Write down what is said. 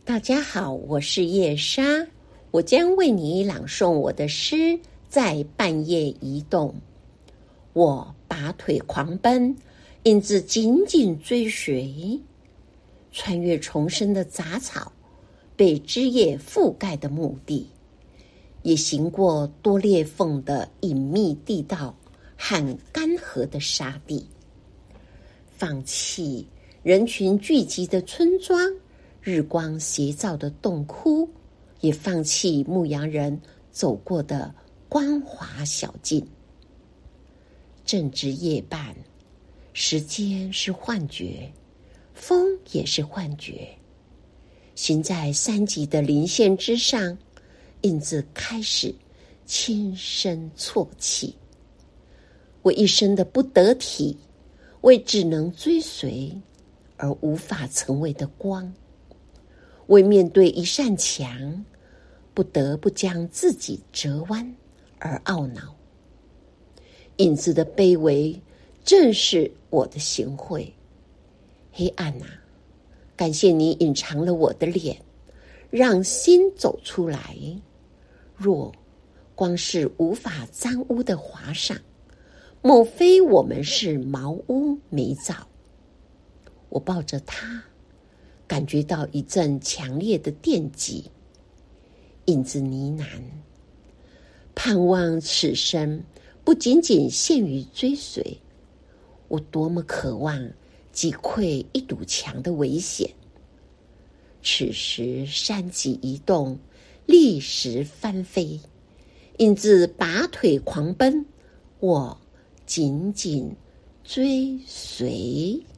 大家好，我是叶莎，我将为你朗诵我的诗，在半夜移动。我拔腿狂奔，影子紧紧追随，穿越丛生的杂草，被枝叶覆盖的墓地，也行过多裂缝的隐秘地道和干涸的沙地，放弃人群聚集的村庄，日光斜照的洞窟，也放弃牧羊人走过的光滑小径。正值夜半，时间是幻觉，风也是幻觉。行在山脊的林线之上，影子开始轻声啜泣。为一生的不得体，为只能追随而无法成为的光，为面对一扇墙，不得不将自己折弯而懊恼。影子的卑微，正是我的行贿。黑暗啊，感谢你隐藏了我的脸，让心走出来。若光是无法沾污的华裳，莫非我们是茅屋没灶？我抱着它，感觉到一阵强烈的电击。影子呢喃，盼望此生不仅仅限于追随，我多么渴望击溃一堵墙的危险。此时山脊移动，砾石翻飞，影子拔腿狂奔，我紧紧追随。